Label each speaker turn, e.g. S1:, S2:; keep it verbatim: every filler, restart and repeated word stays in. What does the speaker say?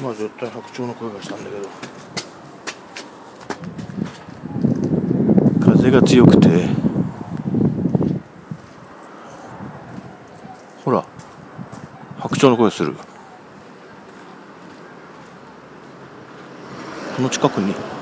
S1: 今絶対白鳥の声がしたんだけど、風が強くて、ほら白鳥の声する。この近くに